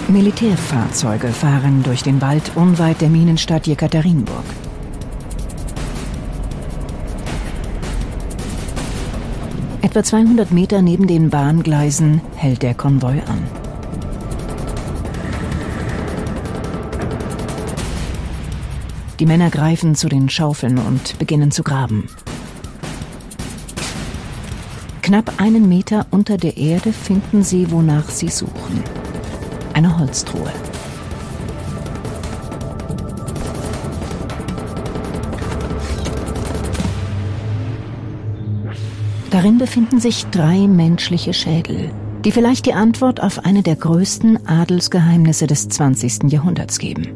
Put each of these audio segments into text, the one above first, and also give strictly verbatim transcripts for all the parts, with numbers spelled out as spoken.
Militärfahrzeuge fahren durch den Wald unweit der Minenstadt Jekaterinburg. Etwa zweihundert Meter neben den Bahngleisen hält der Konvoi an. Die Männer greifen zu den Schaufeln und beginnen zu graben. Knapp einen Meter unter der Erde finden sie, wonach sie suchen. Eine Holztruhe. Darin befinden sich drei menschliche Schädel, die vielleicht die Antwort auf eine der größten Adelsgeheimnisse des zwanzigsten Jahrhunderts geben.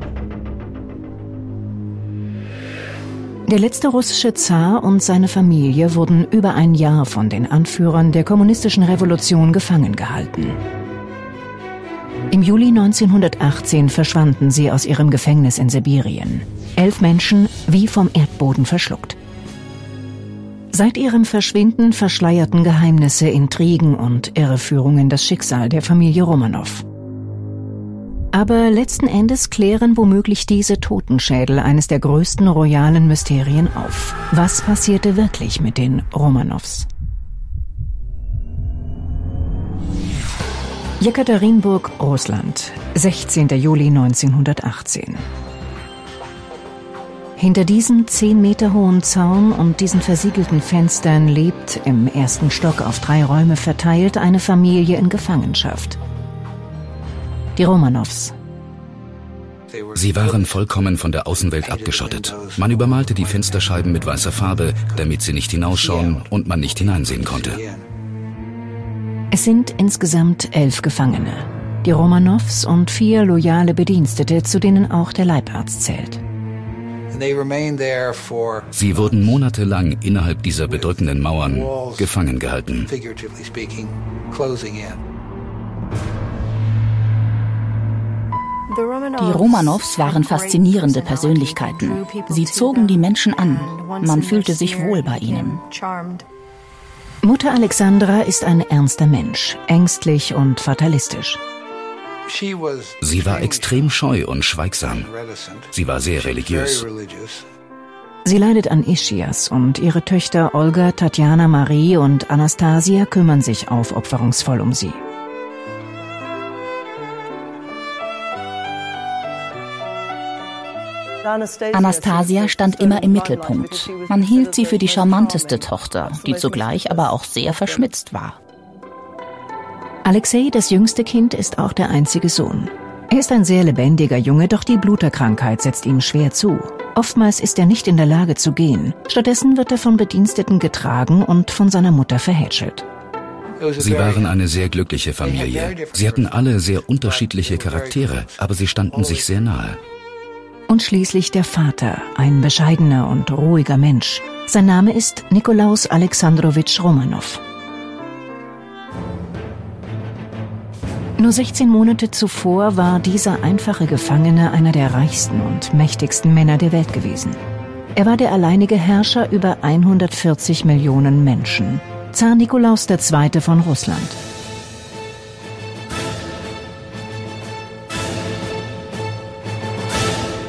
Der letzte russische Zar und seine Familie wurden über ein Jahr von den Anführern der kommunistischen Revolution gefangen gehalten. Im Juli neunzehnhundertachtzehn verschwanden sie aus ihrem Gefängnis in Sibirien. Elf Menschen wie vom Erdboden verschluckt. Seit ihrem Verschwinden verschleierten Geheimnisse, Intrigen und Irreführungen das Schicksal der Familie Romanow. Aber letzten Endes klären womöglich diese Totenschädel eines der größten royalen Mysterien auf. Was passierte wirklich mit den Romanows? Jekaterinburg, Russland, sechzehnter Juli neunzehnhundertachtzehn. Hinter diesem zehn Meter hohen Zaun und diesen versiegelten Fenstern lebt im ersten Stock auf drei Räume verteilt eine Familie in Gefangenschaft. Die Romanows. Sie waren vollkommen von der Außenwelt abgeschottet. Man übermalte die Fensterscheiben mit weißer Farbe, damit sie nicht hinausschauen und man nicht hineinsehen konnte. Es sind insgesamt elf Gefangene. Die Romanows und vier loyale Bedienstete, zu denen auch der Leibarzt zählt. Sie wurden monatelang innerhalb dieser bedrückenden Mauern gefangen gehalten. Die Romanows waren faszinierende Persönlichkeiten. Sie zogen die Menschen an. Man fühlte sich wohl bei ihnen. Mutter Alexandra ist ein ernster Mensch, ängstlich und fatalistisch. Sie war extrem scheu und schweigsam. Sie war sehr religiös. Sie leidet an Ischias und ihre Töchter Olga, Tatjana, Marie und Anastasia kümmern sich aufopferungsvoll um sie. Anastasia stand immer im Mittelpunkt. Man hielt sie für die charmanteste Tochter, die zugleich aber auch sehr verschmitzt war. Alexei, das jüngste Kind, ist auch der einzige Sohn. Er ist ein sehr lebendiger Junge, doch die Bluterkrankheit setzt ihm schwer zu. Oftmals ist er nicht in der Lage zu gehen. Stattdessen wird er von Bediensteten getragen und von seiner Mutter verhätschelt. Sie waren eine sehr glückliche Familie. Sie hatten alle sehr unterschiedliche Charaktere, aber sie standen sich sehr nahe. Und schließlich der Vater, ein bescheidener und ruhiger Mensch. Sein Name ist Nikolaus Alexandrowitsch Romanow. Nur sechzehn Monate zuvor war dieser einfache Gefangene einer der reichsten und mächtigsten Männer der Welt gewesen. Er war der alleinige Herrscher über hundertvierzig Millionen Menschen, Zar Nikolaus der Zweite von Russland.